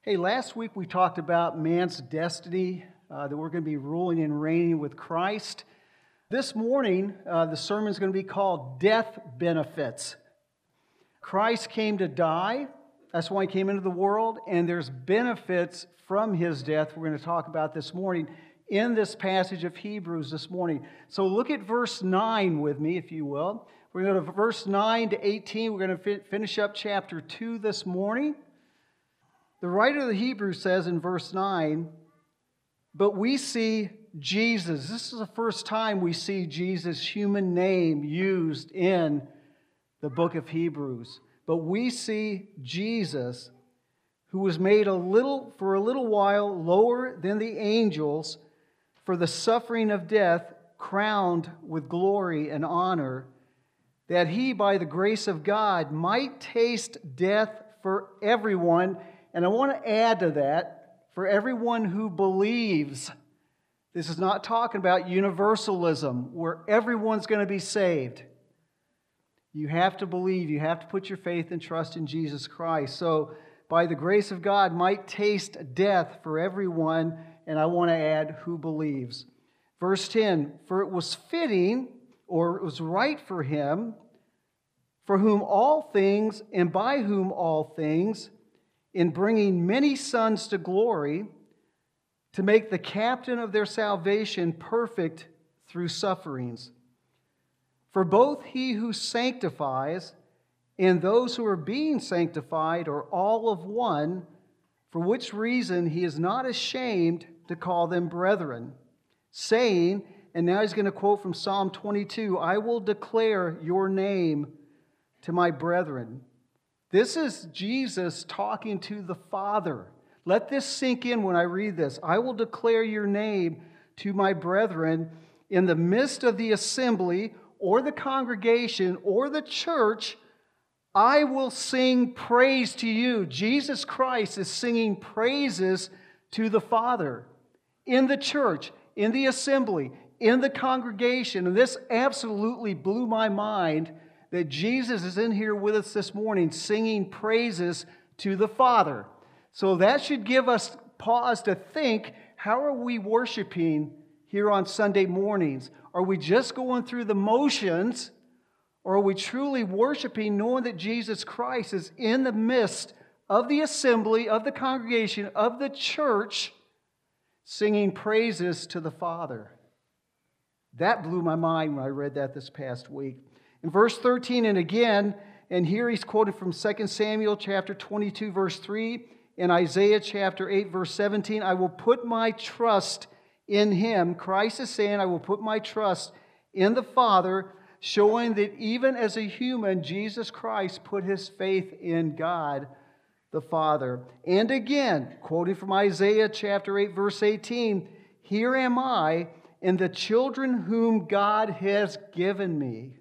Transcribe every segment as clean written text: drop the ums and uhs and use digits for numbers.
Hey, last week we talked about man's destiny, that we're going to be ruling and reigning with Christ. This morning, the sermon is going to be called Death Benefits. Christ came to die. That's why he came into the world, and there's benefits from his death we're going to talk about this morning in this passage of Hebrews this morning. So look at verse 9 with me, if you will. We're going to go to verse 9 to 18. We're going to finish up chapter 2 this morning. The writer of the Hebrews says in verse 9, "But we see Jesus." This is the first time we see Jesus' human name used in the book of Hebrews. "But we see Jesus, who was made for a little while lower than the angels for the suffering of death, crowned with glory and honor, that he, by the grace of God, might taste death for everyone." And I want to add to that, for everyone who believes. This is not talking about universalism, where everyone's going to be saved. You have to believe, you have to put your faith and trust in Jesus Christ. So, by the grace of God, might taste death for everyone, and I want to add, who believes. Verse 10, "For it was fitting, or it was right for him, for whom all things, and by whom all things, in bringing many sons to glory, to make the captain of their salvation perfect through sufferings. For both he who sanctifies and those who are being sanctified are all of one, for which reason he is not ashamed to call them brethren, saying," and now he's going to quote from Psalm 22, "I will declare your name to my brethren." This is Jesus talking to the Father. Let this sink in when I read this. "I will declare your name to my brethren in the midst of the assembly," or the congregation, or the church. "I will sing praise to you." Jesus Christ is singing praises to the Father in the church, in the assembly, in the congregation. And this absolutely blew my mind, that Jesus is in here with us this morning singing praises to the Father. So that should give us pause to think, how are we worshiping here on Sunday mornings? Are we just going through the motions, or are we truly worshiping knowing that Jesus Christ is in the midst of the assembly, of the congregation, of the church, singing praises to the Father? That blew my mind when I read that this past week. In verse 13, and again, and here he's quoted from 2 Samuel chapter 22, verse 3, and Isaiah chapter 8, verse 17, "I will put my trust in him." Christ is saying, "I will put my trust in the Father," showing that even as a human, Jesus Christ put his faith in God the Father. And again, quoting from Isaiah chapter 8, verse 18, "Here am I, and the children whom God has given me."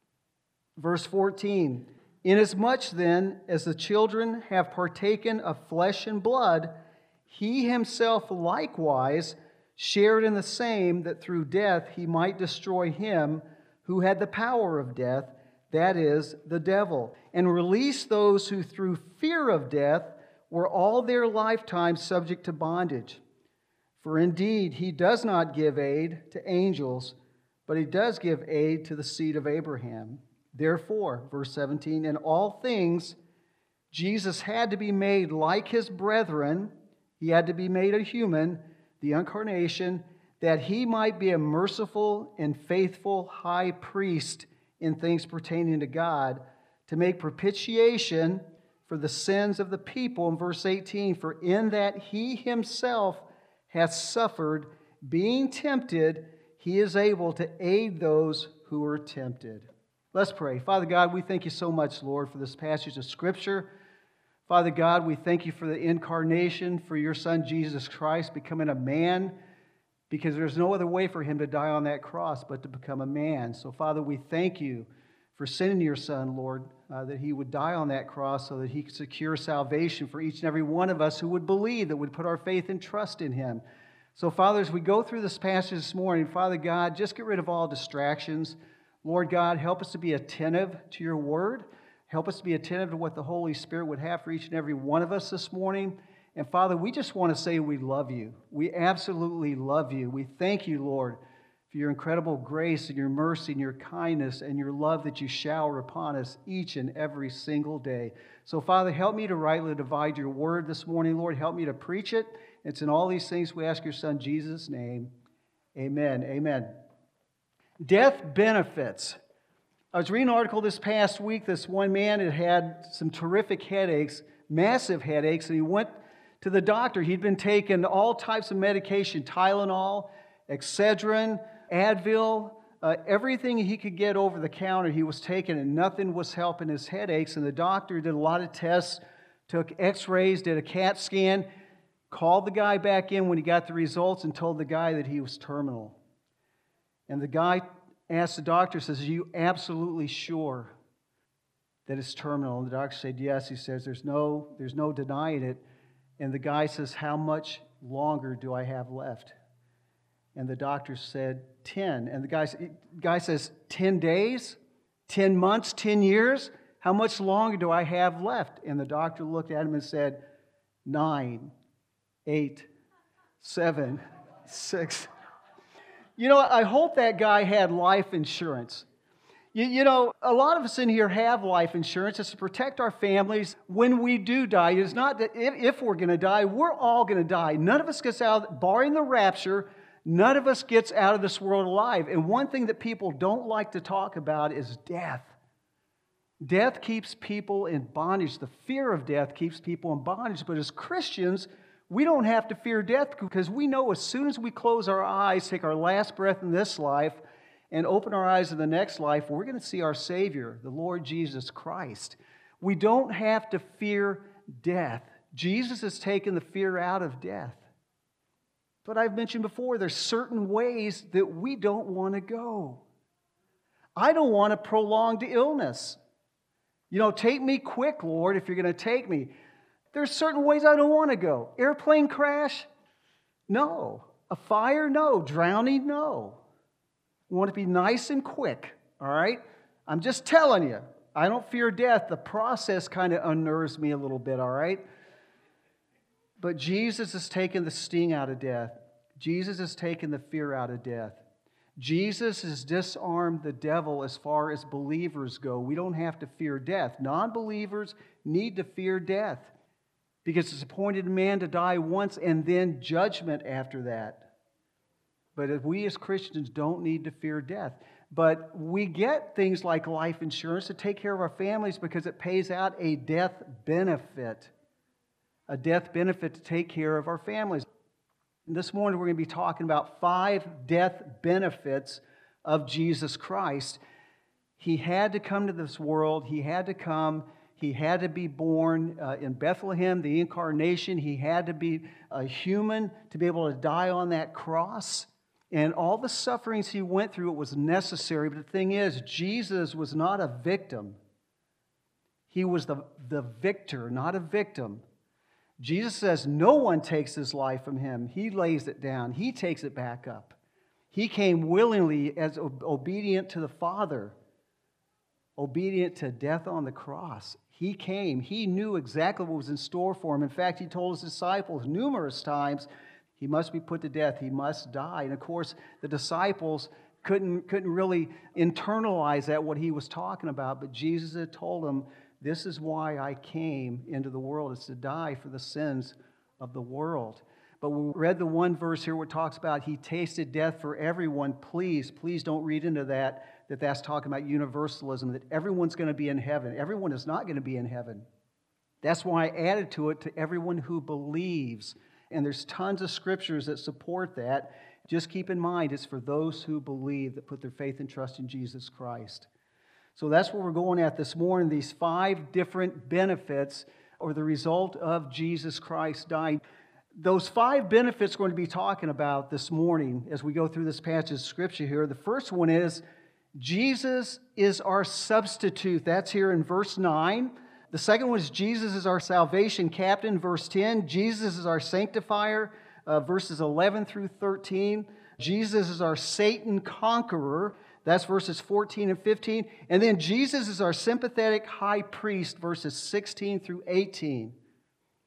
Verse 14, "Inasmuch then as the children have partaken of flesh and blood, he himself likewise shared in the same, that through death he might destroy him who had the power of death, that is, the devil, and release those who through fear of death were all their lifetime subject to bondage. For indeed he does not give aid to angels, but he does give aid to the seed of Abraham. Therefore," verse 17, "in all things Jesus had to be made like his brethren." He had to be made a human, the incarnation, "that he might be a merciful and faithful high priest in things pertaining to God, to make propitiation for the sins of the people." In verse 18, "For in that he himself hath suffered, being tempted, he is able to aid those who are tempted." Let's pray. Father God, we thank you so much, Lord, for this passage of Scripture. Father God, we thank you for the incarnation, for your Son, Jesus Christ, becoming a man, because there's no other way for him to die on that cross but to become a man. So, Father, we thank you for sending your Son, Lord, that he would die on that cross so that he could secure salvation for each and every one of us who would believe, that would put our faith and trust in him. So, Father, as we go through this passage this morning, Father God, just get rid of all distractions. Lord God, help us to be attentive to your word. Help us to be attentive to what the Holy Spirit would have for each and every one of us this morning. And Father, we just want to say we love you. We absolutely love you. We thank you, Lord, for your incredible grace and your mercy and your kindness and your love that you shower upon us each and every single day. So, Father, help me to rightly divide your word this morning, Lord. Help me to preach it. It's in all these things we ask your Son, Jesus' name. Amen. Amen. Death benefits. I was reading an article this past week. This one man had some terrific headaches, massive headaches, and he went to the doctor. He'd been taking all types of medication, Tylenol, Excedrin, Advil, everything he could get over the counter he was taking, and nothing was helping his headaches. And the doctor did a lot of tests, took x-rays, did a CAT scan, called the guy back in when he got the results and told the guy that he was terminal. And the guy asked the doctor, says, "Are you absolutely sure that it's terminal?" And the doctor said, "Yes." He says, there's no denying it. And the guy says, "How much longer do I have left?" And the doctor said, 10. And the guy says, 10 days? 10 months? 10 years? How much longer do I have left? And the doctor looked at him and said, 9, 8, 7, 6. You know, I hope that guy had life insurance. You know, a lot of us in here have life insurance. It's to protect our families when we do die. It's not that if we're going to die, we're all going to die. None of us gets out, barring the rapture, none of us gets out of this world alive. And one thing that people don't like to talk about is death. Death keeps people in bondage. The fear of death keeps people in bondage. But as Christians, we don't have to fear death because we know as soon as we close our eyes, take our last breath in this life, and open our eyes in the next life, we're going to see our Savior, the Lord Jesus Christ. We don't have to fear death. Jesus has taken the fear out of death. But I've mentioned before, there's certain ways that we don't want to go. I don't want a prolonged illness. You know, take me quick, Lord, if you're going to take me. There's certain ways I don't want to go. Airplane crash? No. A fire? No. Drowning? No. I want to be nice and quick, all right? I'm just telling you, I don't fear death. The process kind of unnerves me a little bit, all right? But Jesus has taken the sting out of death. Jesus has taken the fear out of death. Jesus has disarmed the devil as far as believers go. We don't have to fear death. Non-believers need to fear death because it's appointed man to die once and then judgment after that. But if we as Christians don't need to fear death. But we get things like life insurance to take care of our families because it pays out a death benefit. A death benefit to take care of our families. And this morning we're going to be talking about 5 death benefits of Jesus Christ. He had to come to this world. He had to come. He had to be born in Bethlehem, the incarnation. He had to be a human to be able to die on that cross. And all the sufferings he went through, it was necessary. But the thing is, Jesus was not a victim. He was the victor, not a victim. Jesus says no one takes his life from him. He lays it down. He takes it back up. He came willingly as obedient to the Father, obedient to death on the cross. He came. He knew exactly what was in store for him. In fact, he told his disciples numerous times, he must be put to death. He must die. And of course, the disciples couldn't really internalize that, what he was talking about. But Jesus had told them, this is why I came into the world. It's to die for the sins of the world. But we read the one verse here where it talks about he tasted death for everyone. Please don't read into that's talking about universalism, that everyone's going to be in heaven. Everyone is not going to be in heaven. That's why I added to it, to everyone who believes. And there's tons of scriptures that support that. Just keep in mind, it's for those who believe, that put their faith and trust in Jesus Christ. So that's what we're going at this morning. These 5 different benefits are the result of Jesus Christ dying. Those 5 benefits we're going to be talking about this morning as we go through this passage of Scripture here. The first one is Jesus is our substitute. That's here in verse 9. The second one is Jesus is our salvation captain, verse 10. Jesus is our sanctifier, verses 11 through 13. Jesus is our Satan conqueror. That's verses 14 and 15. And then Jesus is our sympathetic high priest, verses 16 through 18.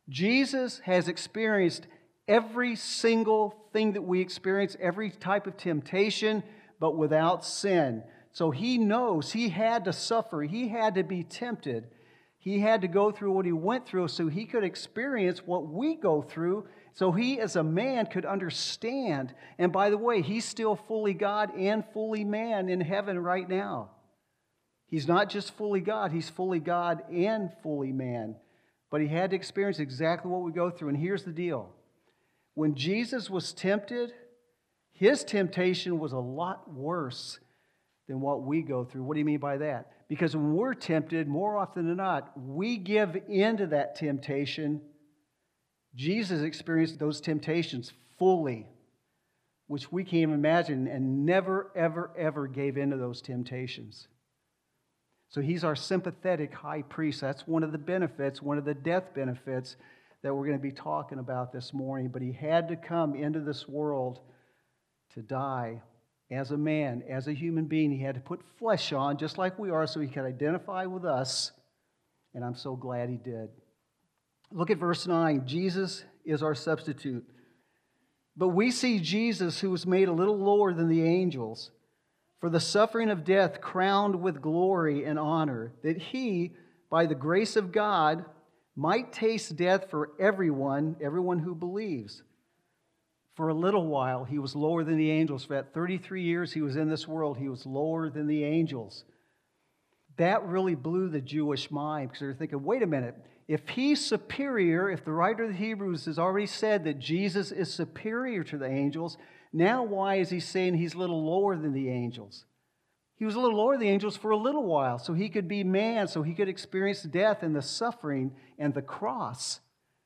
Jesus has experienced every single thing that we experience, every type of temptation, but without sin. So he knows he had to suffer. He had to be tempted. He had to go through what he went through so he could experience what we go through, so he as a man could understand. And by the way, he's still fully God and fully man in heaven right now. He's not just fully God, he's fully God and fully man. But he had to experience exactly what we go through. And here's the deal. When Jesus was tempted, his temptation was a lot worse than what we go through. What do you mean by that? Because when we're tempted, more often than not, we give in to that temptation. Jesus experienced those temptations fully, which we can't even imagine, and never, ever, ever gave in to those temptations. So he's our sympathetic high priest. That's one of the benefits, one of the death benefits that we're going to be talking about this morning. But he had to come into this world to die as a man, as a human being. He had to put flesh on, just like we are, so he could identify with us. And I'm so glad he did. Look at verse 9. Jesus is our substitute. But we see Jesus, who was made a little lower than the angels, for the suffering of death crowned with glory and honor, that he, by the grace of God, might taste death for everyone who believes. For a little while, he was lower than the angels. For that 33 years he was in this world, he was lower than the angels. That really blew the Jewish mind, because they're thinking, wait a minute, if he's superior, if the writer of the Hebrews has already said that Jesus is superior to the angels, now why is he saying he's a little lower than the angels? He was a little lower than the angels for a little while, so he could be man, so he could experience death and the suffering and the cross.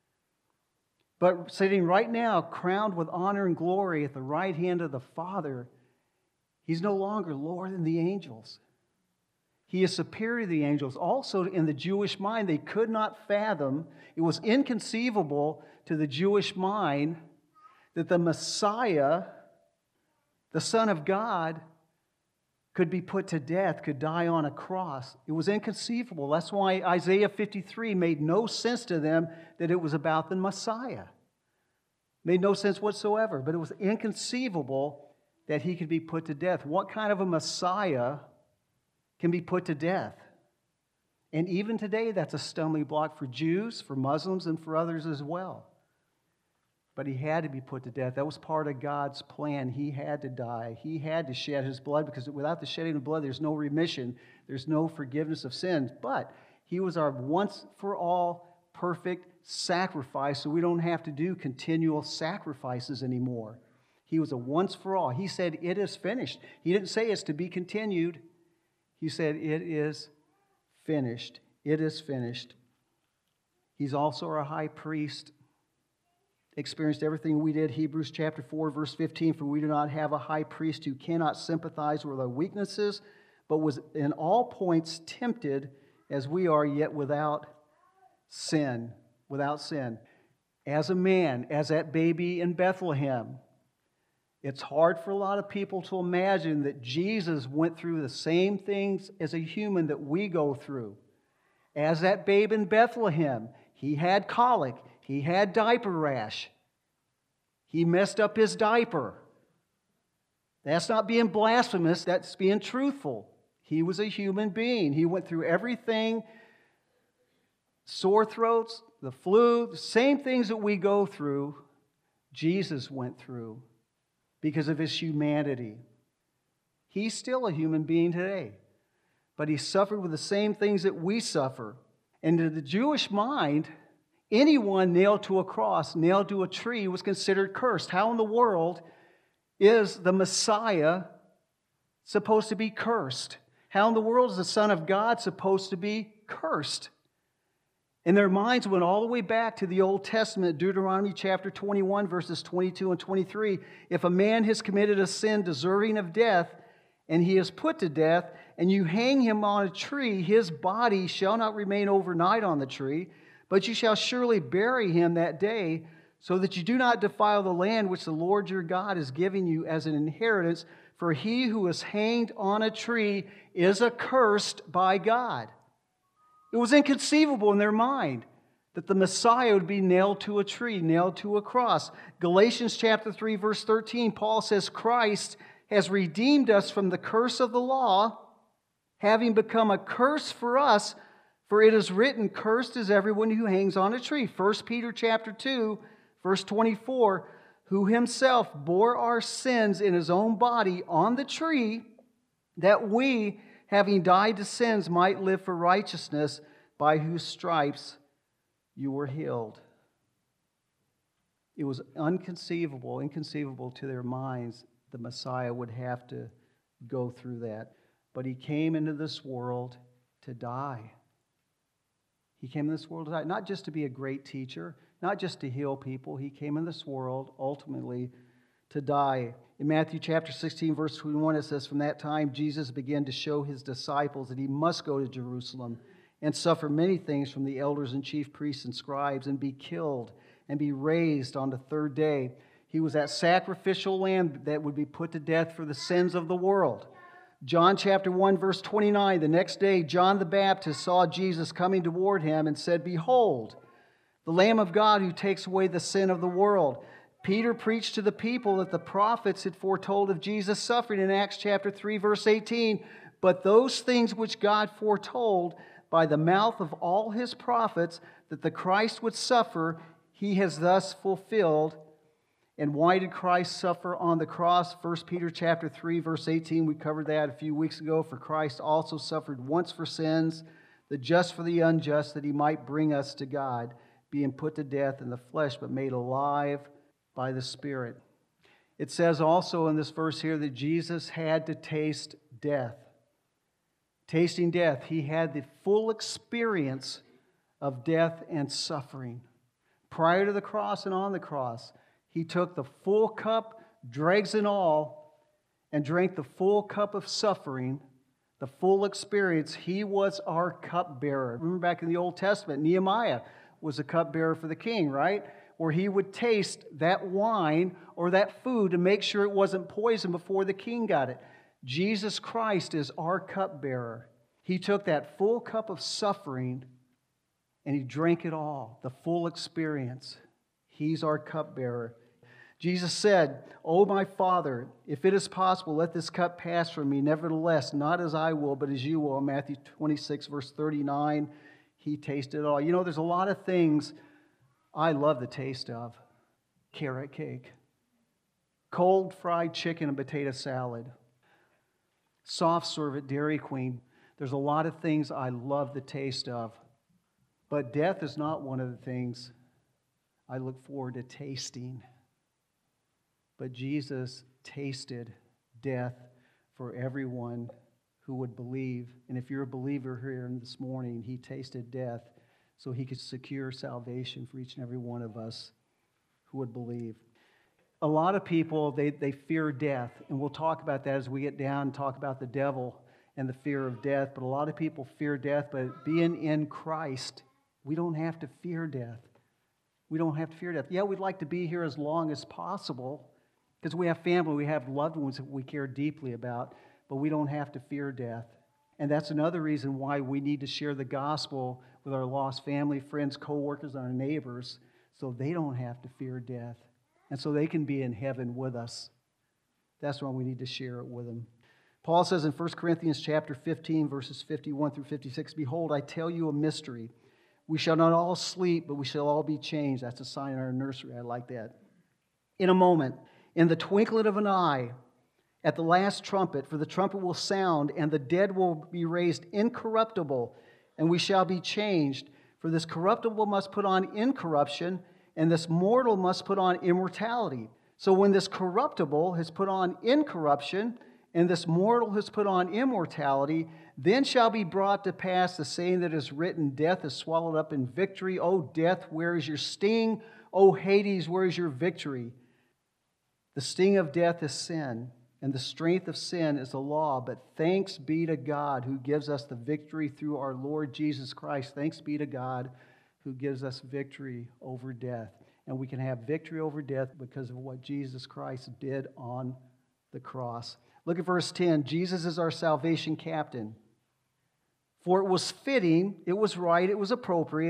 But sitting right now, crowned with honor and glory at the right hand of the Father, he's no longer lower than the angels. He is superior to the angels. Also, in the Jewish mind, they could not fathom, it was inconceivable to the Jewish mind that the Messiah, the Son of God, could be put to death, could die on a cross. It was inconceivable. That's why Isaiah 53 made no sense to them that it was about the Messiah. Made no sense whatsoever, but it was inconceivable that he could be put to death. What kind of a Messiah can be put to death? And even today, that's a stumbling block for Jews, for Muslims, and for others as well. But he had to be put to death. That was part of God's plan. He had to die. He had to shed his blood, because without the shedding of blood, there's no remission. There's no forgiveness of sins. But he was our once-for-all perfect sacrifice, so we don't have to do continual sacrifices anymore. He was a once-for-all. He said, it is finished. He didn't say it's to be continued. He said, it is finished. It is finished. He's also our high priest. Experienced everything we did. Hebrews chapter 4, verse 15, for we do not have a high priest who cannot sympathize with our weaknesses, but was in all points tempted as we are, yet without sin. Without sin. As a man, as that baby in Bethlehem, it's hard for a lot of people to imagine that Jesus went through the same things as a human that we go through. As that babe in Bethlehem, he had colic. He had diaper rash. He messed up his diaper. That's not being blasphemous. That's being truthful. He was a human being. He went through everything. Sore throats, the flu, the same things that we go through, Jesus went through because of his humanity. He's still a human being today, but he suffered with the same things that we suffer. And to the Jewish mind, anyone nailed to a cross, nailed to a tree, was considered cursed. How in the world is the Messiah supposed to be cursed? How in the world is the Son of God supposed to be cursed? And their minds went all the way back to the Old Testament, Deuteronomy chapter 21, verses 22 and 23. If a man has committed a sin deserving of death, and he is put to death, and you hang him on a tree, his body shall not remain overnight on the tree, but you shall surely bury him that day, so that you do not defile the land which the Lord your God is giving you as an inheritance. For he who is hanged on a tree is accursed by God. It was inconceivable in their mind that the Messiah would be nailed to a tree, nailed to a cross. Galatians chapter 3, verse 13, Paul says, Christ has redeemed us from the curse of the law, having become a curse for us, for it is written, cursed is everyone who hangs on a tree. 1 Peter chapter 2, verse 24, who himself bore our sins in his own body on the tree, that we, having died to sins, might live for righteousness, by whose stripes you were healed. It was inconceivable to their minds the Messiah would have to go through that. But he came into this world to die. He came in this world to die, not just to be a great teacher, not just to heal people. He came in this world ultimately to die. In Matthew chapter 16, verse 21, it says, from that time Jesus began to show his disciples that he must go to Jerusalem and suffer many things from the elders and chief priests and scribes, and be killed and be raised on the third day. He was that sacrificial lamb that would be put to death for the sins of the world. John chapter 1, verse 29, the next day John the Baptist saw Jesus coming toward him and said, behold, the Lamb of God who takes away the sin of the world. Peter preached to the people that the prophets had foretold of Jesus' suffering in Acts chapter 3, verse 18. But those things which God foretold by the mouth of all his prophets, that the Christ would suffer, he has thus fulfilled. And why did Christ suffer on the cross? 1 Peter chapter 3, verse 18, we covered that a few weeks ago. For Christ also suffered once for sins, the just for the unjust, that he might bring us to God, being put to death in the flesh, but made alive by the Spirit. It says also in this verse here that Jesus had to taste death. Tasting death, he had the full experience of death and suffering. Prior to the cross and on the cross, he took the full cup, dregs and all, and drank the full cup of suffering, the full experience. He was our cupbearer. Remember back in the Old Testament, Nehemiah was a cupbearer for the king, right? Where he would taste that wine or that food to make sure it wasn't poison before the king got it. Jesus Christ is our cupbearer. He took that full cup of suffering and he drank it all, the full experience. He's our cupbearer. Jesus said, "O my Father, if it is possible, let this cup pass from me. Nevertheless, not as I will, but as you will." Matthew 26, verse 39, he tasted it all. You know, there's a lot of things I love the taste of. Carrot cake, cold fried chicken and potato salad, soft serve at Dairy Queen. There's a lot of things I love the taste of. But death is not one of the things I look forward to tasting. But Jesus tasted death for everyone who would believe. And if you're a believer here this morning, he tasted death so he could secure salvation for each and every one of us who would believe. A lot of people, they fear death. And we'll talk about that as we get down and talk about the devil and the fear of death. But a lot of people fear death. But being in Christ, we don't have to fear death. We don't have to fear death. Yeah, we'd like to be here as long as possible because we have family, we have loved ones that we care deeply about, but we don't have to fear death. And that's another reason why we need to share the gospel with our lost family, friends, co-workers, and our neighbors so they don't have to fear death and so they can be in heaven with us. That's why we need to share it with them. Paul says in 1 Corinthians chapter 15, verses 51 through 56, "Behold, I tell you a mystery. We shall not all sleep, but we shall all be changed." That's a sign in our nursery. I like that. "In a moment, in the twinkling of an eye, at the last trumpet, for the trumpet will sound, and the dead will be raised incorruptible, and we shall be changed. For this corruptible must put on incorruption, and this mortal must put on immortality. So when this corruptible has put on incorruption, and this mortal has put on immortality, then shall be brought to pass the saying that is written, Death is swallowed up in victory. O death, where is your sting? O Hades, where is your victory? The sting of death is sin, and the strength of sin is the law. But thanks be to God who gives us the victory through our Lord Jesus Christ." Thanks be to God who gives us victory over death. And we can have victory over death because of what Jesus Christ did on the cross. Look at verse 10. Jesus is our salvation captain. "For it was fitting, it was right, it was appropriate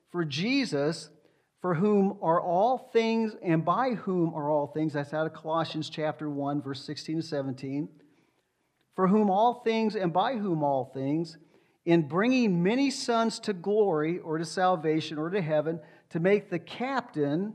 For Jesus, for whom are all things and by whom are all things, that's out of Colossians chapter 1, verse 16 to 17. For whom all things and by whom all things, in bringing many sons to glory or to salvation or to heaven, to make the captain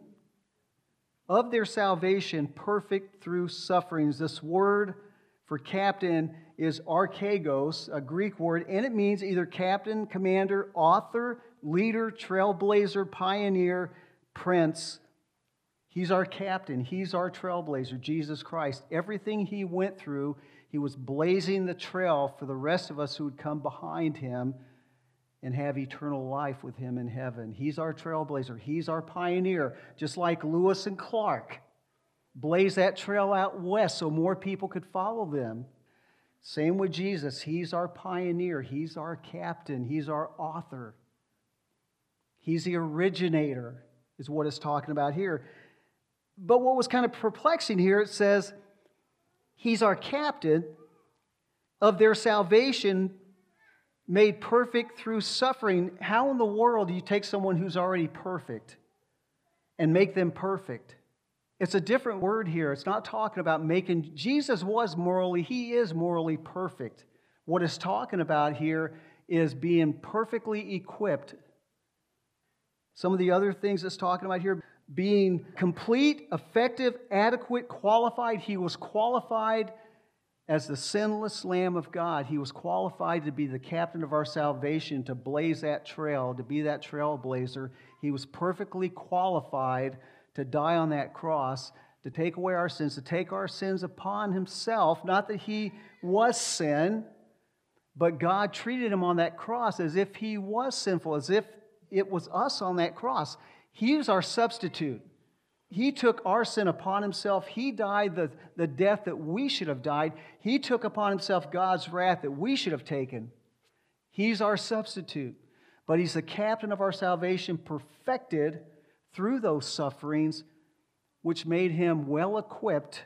of their salvation perfect through sufferings. This word for captain is archegos, a Greek word, and it means either captain, commander, author, leader, trailblazer, pioneer, prince. He's our captain. He's our trailblazer, Jesus Christ. Everything he went through, he was blazing the trail for the rest of us who would come behind him and have eternal life with him in heaven. He's our trailblazer. He's our pioneer, just like Lewis and Clark blazed that trail out west so more people could follow them. Same with Jesus. He's our pioneer. He's our captain. He's our author. He's the originator, is what it's talking about here. But what was kind of perplexing here, it says, he's our captain of their salvation made perfect through suffering. How in the world do you take someone who's already perfect and make them perfect? It's a different word here. It's not talking about making... Jesus he is morally perfect. What it's talking about here is being perfectly equipped. Some of the other things it's talking about here, being complete, effective, adequate, qualified. He was qualified as the sinless Lamb of God. He was qualified to be the captain of our salvation, to blaze that trail, to be that trailblazer. He was perfectly qualified to die on that cross, to take away our sins, to take our sins upon himself. Not that he was sin, but God treated him on that cross as if he was sinful, as if it was us on that cross. He was our substitute. He took our sin upon himself. He died the death that we should have died. He took upon himself God's wrath that we should have taken. He's our substitute. But he's the captain of our salvation, perfected through those sufferings, which made him well equipped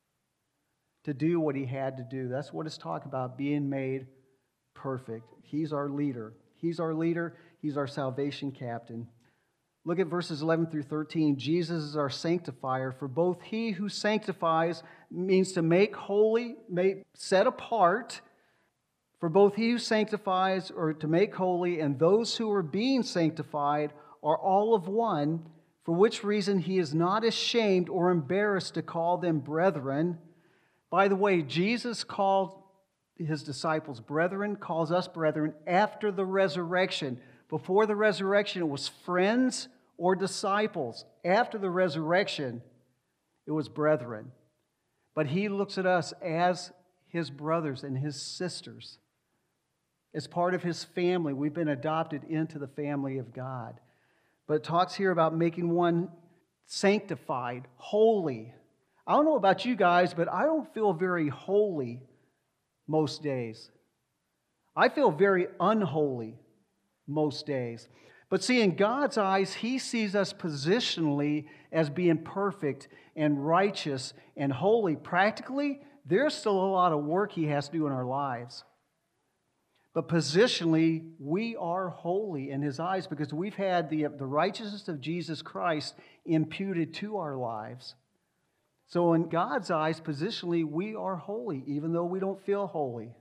to do what he had to do. That's what it's talking about, being made perfect. He's our leader. He's our leader. He's our salvation captain. Look at verses 11 through 13. Jesus is our sanctifier. For both he who sanctifies means to make holy, set apart. For both he who sanctifies or to make holy and those who are being sanctified are all of one, for which reason he is not ashamed or embarrassed to call them brethren. By the way, Jesus called his disciples brethren, calls us brethren after the resurrection. Before the resurrection, it was friends or disciples. After the resurrection, it was brethren. But he looks at us as his brothers and his sisters. As part of his family, we've been adopted into the family of God. But it talks here about making one sanctified, holy. I don't know about you guys, but I don't feel very holy most days. I feel very unholy most days. But see, in God's eyes, he sees us positionally as being perfect and righteous and holy. Practically, there's still a lot of work he has to do in our lives. But positionally, we are holy in his eyes because we've had the righteousness of Jesus Christ imputed to our lives. So in God's eyes, positionally, we are holy, even though we don't feel holy.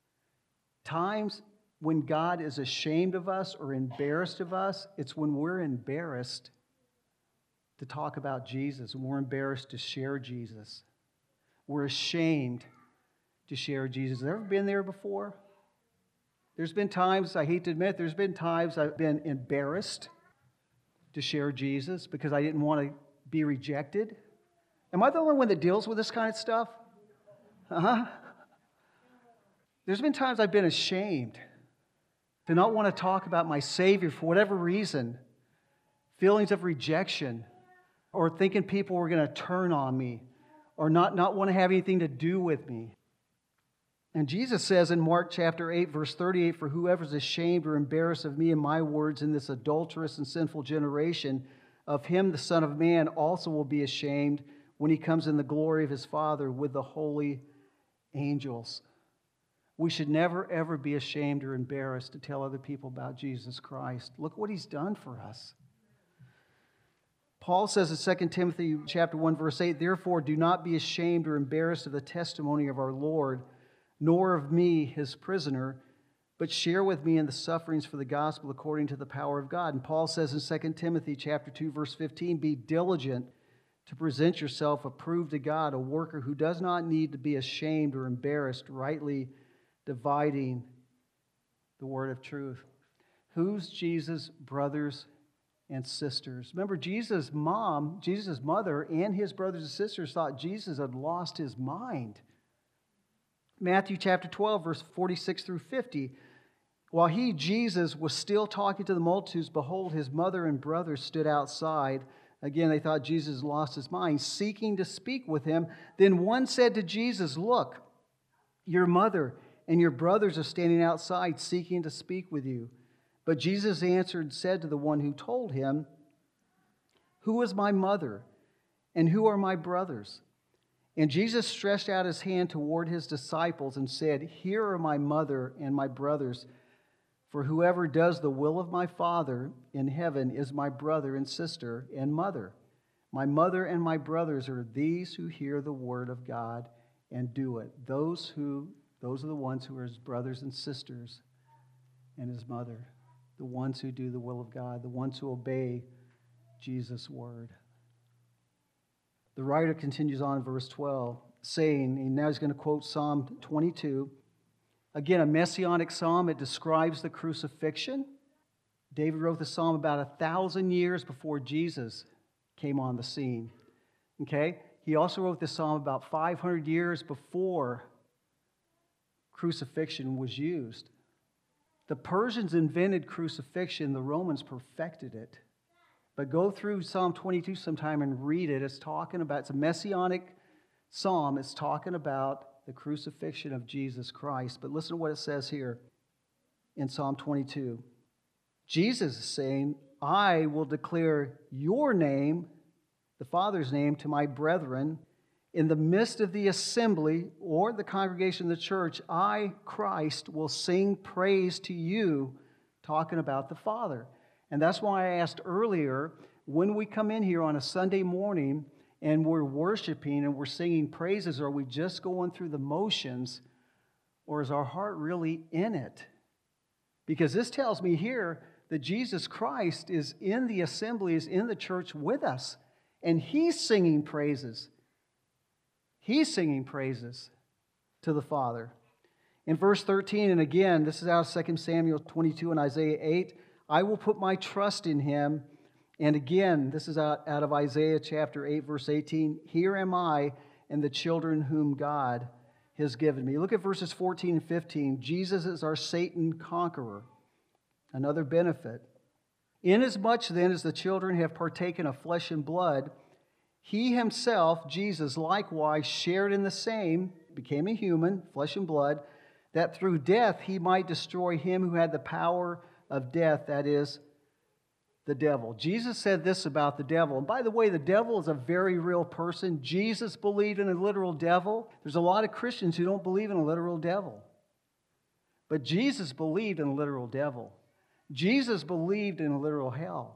Times when God is ashamed of us or embarrassed of us, it's when we're embarrassed to talk about Jesus, and we're embarrassed to share Jesus. We're ashamed to share Jesus. Have you ever been there before? There's been times, I hate to admit, there's been times I've been embarrassed to share Jesus because I didn't want to be rejected. Am I the only one that deals with this kind of stuff? There's been times I've been ashamed to not want to talk about my Savior for whatever reason. Feelings of rejection, or thinking people were going to turn on me, or not want to have anything to do with me. And Jesus says in Mark chapter 8, verse 38, "For whoever is ashamed or embarrassed of me and my words in this adulterous and sinful generation, of him the Son of Man also will be ashamed when he comes in the glory of his Father with the holy angels." We should never, ever be ashamed or embarrassed to tell other people about Jesus Christ. Look what He's done for us. Paul says in 2 Timothy chapter 1, verse 8, "Therefore do not be ashamed or embarrassed of the testimony of our Lord, nor of me, His prisoner, but share with me in the sufferings for the gospel according to the power of God." And Paul says in 2 Timothy chapter 2, verse 15, "Be diligent to present yourself approved to God, a worker who does not need to be ashamed or embarrassed, rightly dividing the word of truth." Who's Jesus' brothers and sisters? Remember, Jesus' mother, and his brothers and sisters thought Jesus had lost his mind. Matthew chapter 12, verse 46 through 50. "While he, Jesus, was still talking to the multitudes, behold, his mother and brothers stood outside." Again, they thought Jesus lost his mind, seeking to speak with him. Then one said to Jesus, "Look, your mother and your brothers are standing outside, seeking to speak with you." But Jesus answered and said to the one who told him, "Who is my mother, and who are my brothers?" And Jesus stretched out his hand toward his disciples and said, "Here are my mother and my brothers. For whoever does the will of my Father in heaven is my brother and sister and mother. My mother and my brothers are these who hear the word of God and do it." Those are the ones who are his brothers and sisters and his mother. The ones who do the will of God, the ones who obey Jesus' word. The writer continues on in verse 12, saying, and now he's going to quote Psalm 22. Again, a messianic psalm. It describes the crucifixion. David wrote the psalm about 1,000 years before Jesus came on the scene. Okay? He also wrote this psalm about 500 years before crucifixion was used. The Persians invented crucifixion. The Romans perfected it. But go through Psalm 22 sometime and read it. It's a messianic psalm. It's talking about the crucifixion of Jesus Christ. But listen to what it says here in Psalm 22. Jesus is saying, "I will declare your name," the Father's name, "to my brethren. In the midst of the assembly," or the congregation of the church, "I, Christ, will sing praise to you," talking about the Father. And that's why I asked earlier, when we come in here on a Sunday morning and we're worshiping and we're singing praises, are we just going through the motions, or is our heart really in it? Because this tells me here that Jesus Christ is in the assembly, is in the church with us, and He's singing praises. He's singing praises to the Father. In verse 13, and again, this is out of 2 Samuel 22 and Isaiah 8, "I will put my trust in Him." And again, this is out of Isaiah chapter 8, verse 18, "Here am I and the children whom God has given me." Look at verses 14 and 15. Jesus is our Satan conqueror. Another benefit. "Inasmuch then as the children have partaken of flesh and blood, He Himself, Jesus, likewise shared in the same," became a human, flesh and blood, "that through death He might destroy him who had the power of death, that is, the devil." Jesus said this about the devil. And by the way, the devil is a very real person. Jesus believed in a literal devil. There's a lot of Christians who don't believe in a literal devil. But Jesus believed in a literal devil. Jesus believed in a literal hell.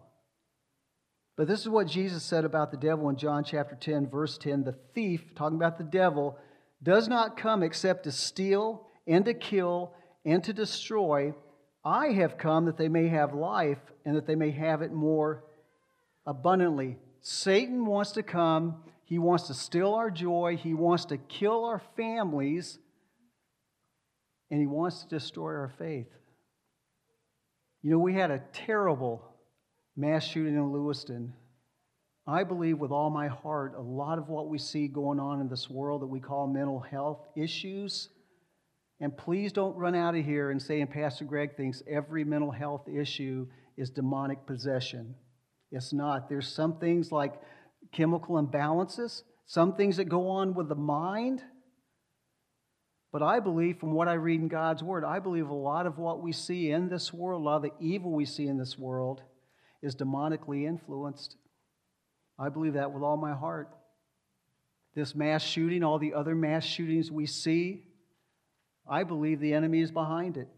But this is what Jesus said about the devil in John chapter 10, verse 10. "The thief," talking about the devil, "does not come except to steal and to kill and to destroy. I have come that they may have life and that they may have it more abundantly." Satan wants to come. He wants to steal our joy. He wants to kill our families. And he wants to destroy our faith. You know, we had a terrible mass shooting in Lewiston. I believe with all my heart, a lot of what we see going on in this world that we call mental health issues, and please don't run out of here and say, and Pastor Greg thinks every mental health issue is demonic possession. It's not. There's some things like chemical imbalances, some things that go on with the mind. But I believe, from what I read in God's Word, I believe a lot of what we see in this world, a lot of the evil we see in this world, is demonically influenced. I believe that with all my heart. This mass shooting, all the other mass shootings we see, I believe the enemy is behind it.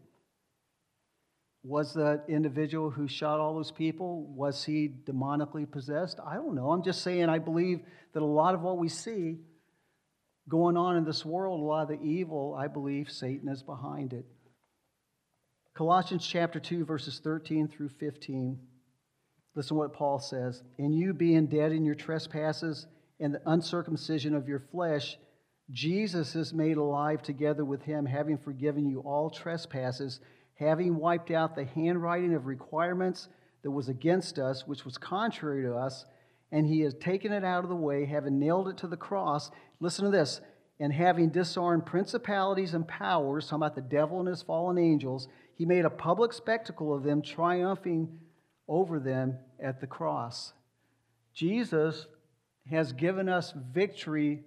Was the individual who shot all those people, was he demonically possessed? I don't know. I'm just saying I believe that a lot of what we see going on in this world, a lot of the evil, I believe Satan is behind it. Colossians chapter 2, verses 13 through 15. Listen to what Paul says. "And you being dead in your trespasses and the uncircumcision of your flesh, Jesus is made alive together with him, having forgiven you all trespasses, having wiped out the handwriting of requirements that was against us, which was contrary to us, and he has taken it out of the way, having nailed it to the cross." Listen to this. "And having disarmed principalities and powers," talking about the devil and his fallen angels, "he made a public spectacle of them, triumphing over them at the cross." Jesus has given us victory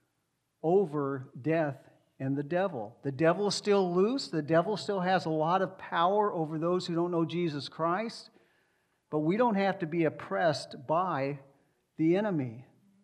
over death and the devil. The devil is still loose. The devil still has a lot of power over those who don't know Jesus Christ. But we don't have to be oppressed by the enemy.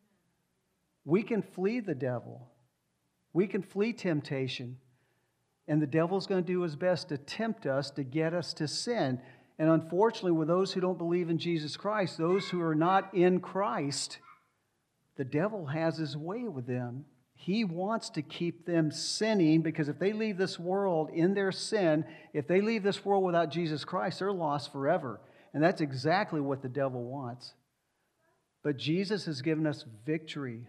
We can flee the devil. We can flee temptation. And the devil's going to do his best to tempt us, to get us to sin. And unfortunately, with those who don't believe in Jesus Christ, those who are not in Christ, the devil has his way with them. He wants to keep them sinning, because if they leave this world in their sin, if they leave this world without Jesus Christ, they're lost forever. And that's exactly what the devil wants. But Jesus has given us victory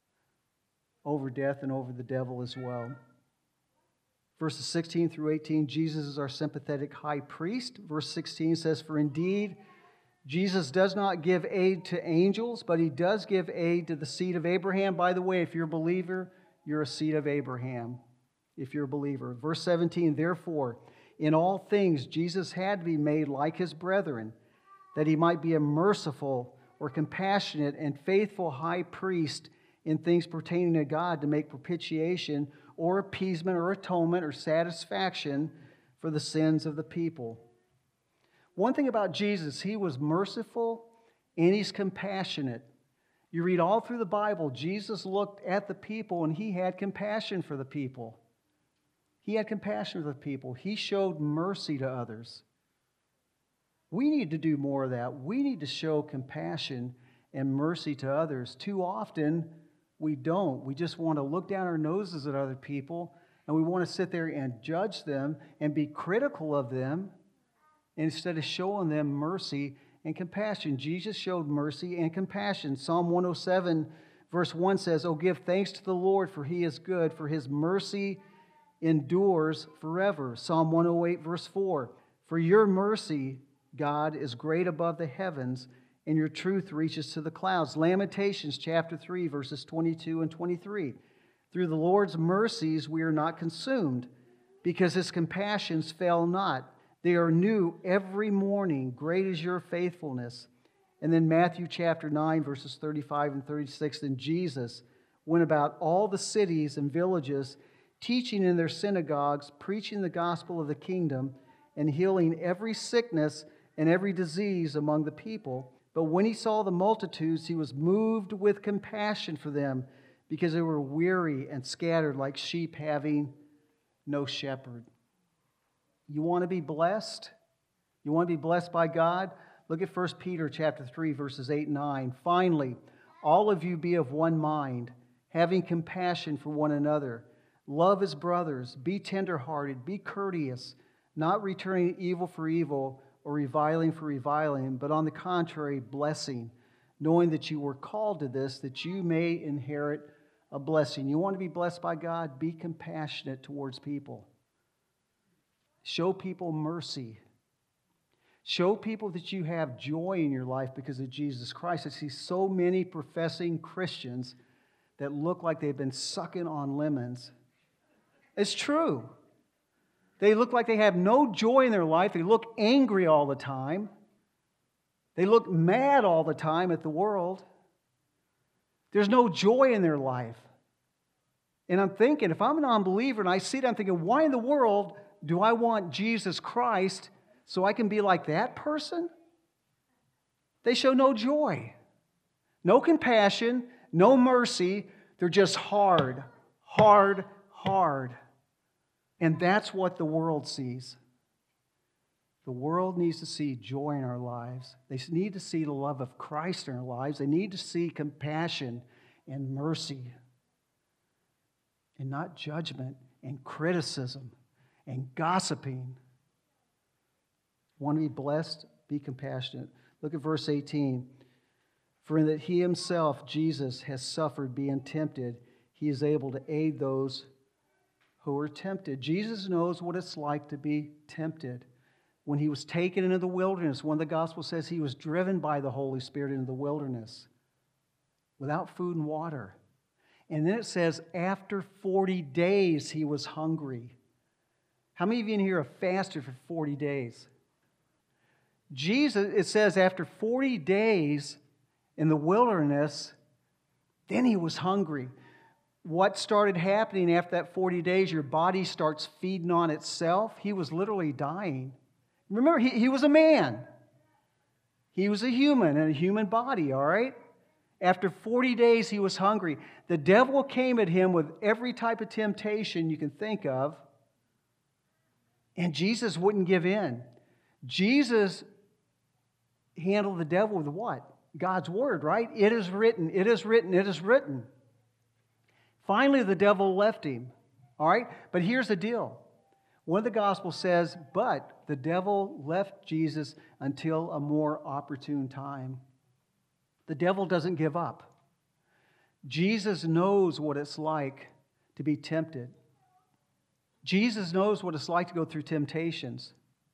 over death and over the devil as well. Verses 16 through 18, Jesus is our sympathetic high priest. Verse 16 says, "For indeed, Jesus does not give aid to angels, but he does give aid to the seed of Abraham." By the way, if you're a believer, you're a seed of Abraham. If you're a believer. Verse 17, "Therefore, in all things Jesus had to be made like his brethren, that he might be a merciful or compassionate and faithful high priest in things pertaining to God, to make propitiation or appeasement or atonement or satisfaction for the sins of the people." One thing about Jesus, he was merciful and he's compassionate. You read all through the Bible, Jesus looked at the people and he had compassion for the people. He had compassion for the people. He showed mercy to others. We need to do more of that. We need to show compassion and mercy to others. Too often, we don't. We just want to look down our noses at other people, and we want to sit there and judge them and be critical of them instead of showing them mercy and compassion. Jesus showed mercy and compassion. Psalm 107, verse 1 says, "Oh, give thanks to the Lord, for he is good, for his mercy endures forever." Psalm 108, verse 4, "For your mercy, God, is great above the heavens, and your truth reaches to the clouds." Lamentations chapter 3, verses 22 and 23. "Through the Lord's mercies we are not consumed, because his compassions fail not. They are new every morning. Great is your faithfulness." And then Matthew chapter 9, verses 35 and 36. "Then Jesus went about all the cities and villages, teaching in their synagogues, preaching the gospel of the kingdom, and healing every sickness and every disease among the people. But when he saw the multitudes, he was moved with compassion for them, because they were weary and scattered like sheep having no shepherd." You want to be blessed? You want to be blessed by God? Look at 1 Peter chapter 3, verses 8 and 9. "Finally, all of you be of one mind, having compassion for one another. Love as brothers. Be tenderhearted. Be courteous, not returning evil for evil or reviling for reviling, but on the contrary, blessing, knowing that you were called to this, that you may inherit a blessing." You want to be blessed by God? Be compassionate towards people. Show people mercy. Show people that you have joy in your life because of Jesus Christ. I see so many professing Christians that look like they've been sucking on lemons. It's true. They look like they have no joy in their life. They look angry all the time. They look mad all the time at the world. There's no joy in their life. And I'm thinking, if I'm a non-believer and I see that, I'm thinking, why in the world do I want Jesus Christ so I can be like that person? They show no joy, no compassion, no mercy. They're just hard. And that's what the world sees. The world needs to see joy in our lives. They need to see the love of Christ in our lives. They need to see compassion and mercy, and not judgment and criticism and gossiping. Want to be blessed? Be compassionate. Look at verse 18. For in that he himself, Jesus, has suffered being tempted, he is able to aid those who are tempted. Jesus knows what it's like to be tempted. When he was taken into the wilderness, one of the Gospels says he was driven by the Holy Spirit into the wilderness without food and water. And then it says after 40 days he was hungry. How many of you in here have fasted for 40 days? Jesus, it says after 40 days in the wilderness, then he was hungry. What started happening after that 40 days? Your body starts feeding on itself. He was literally dying. Remember, he was a man. He was a human in a human body, all right? After 40 days, he was hungry. The devil came at him with every type of temptation you can think of, and Jesus wouldn't give in. Jesus handled the devil with what? God's word, right? It is written, it is written, it is written. Finally, the devil left him, all right? But here's the deal. One of the Gospels says, but the devil left Jesus until a more opportune time. The devil doesn't give up. Jesus knows what it's like to be tempted. Jesus knows what it's like to go through temptations.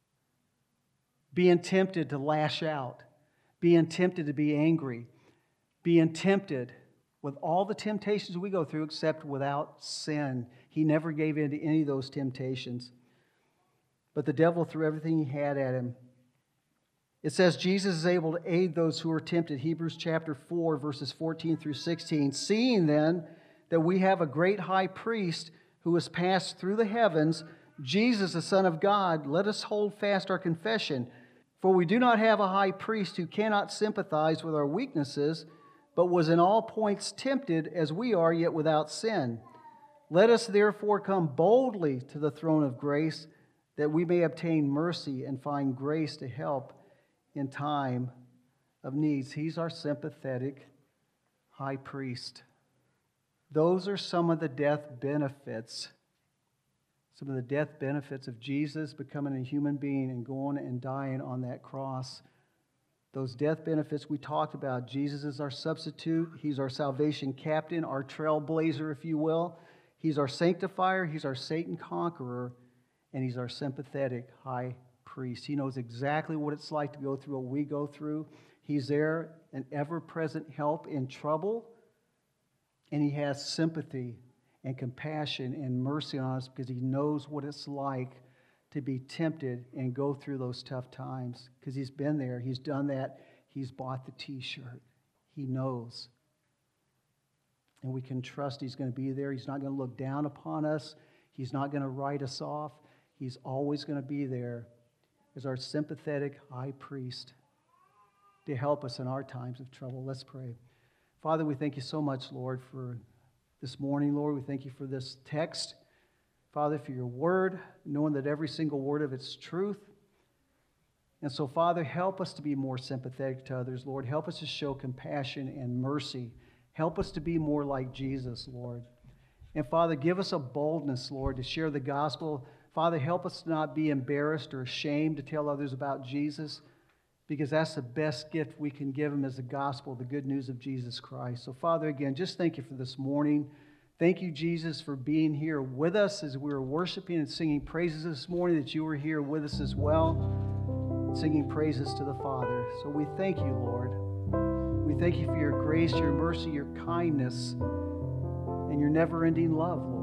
Being tempted to lash out. Being tempted to be angry. Being tempted with all the temptations we go through except without sin. He never gave in to any of those temptations. But the devil threw everything he had at him. It says Jesus is able to aid those who are tempted. Hebrews chapter 4, verses 14 through 16. Seeing then that we have a great high priest who has passed through the heavens, Jesus, the Son of God, let us hold fast our confession. For we do not have a high priest who cannot sympathize with our weaknesses, but was in all points tempted as we are, yet without sin. Let us therefore come boldly to the throne of grace, that we may obtain mercy and find grace to help in time of needs. He's our sympathetic high priest. Those are some of the death benefits. Some of the death benefits of Jesus becoming a human being and going and dying on that cross. Those death benefits we talked about. Jesus is our substitute. He's our salvation captain, our trailblazer, if you will. He's our sanctifier. He's our Satan conqueror. And he's our sympathetic high priest. He knows exactly what it's like to go through what we go through. He's there, an ever-present help in trouble. And he has sympathy and compassion and mercy on us because he knows what it's like to be tempted and go through those tough times. Because he's been there. He's done that. He's bought the t-shirt. He knows. And we can trust he's going to be there. He's not going to look down upon us. He's not going to write us off. He's always going to be there as our sympathetic high priest to help us in our times of trouble. Let's pray. Father, we thank you so much, Lord, for this morning, Lord. We thank you for this text. Father, for your word, knowing that every single word of it's truth. And so, Father, help us to be more sympathetic to others, Lord. Help us to show compassion and mercy. Help us to be more like Jesus, Lord. And Father, give us a boldness, Lord, to share the gospel. Father, help us to not be embarrassed or ashamed to tell others about Jesus, because that's the best gift we can give them as the gospel, the good news of Jesus Christ. So, Father, again, just thank you for this morning. Thank you, Jesus, for being here with us as we were worshiping and singing praises this morning, that you were here with us as well, singing praises to the Father. So we thank you, Lord. We thank you for your grace, your mercy, your kindness, and your never-ending love, Lord.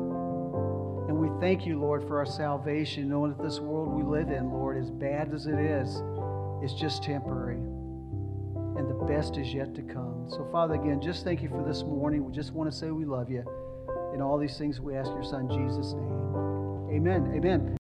And we thank you, Lord, for our salvation, knowing that this world we live in, Lord, as bad as it is, it's just temporary. And the best is yet to come. So, Father, again, just thank you for this morning. We just want to say we love you. In all these things we ask your Son, Jesus' name. Amen. Amen.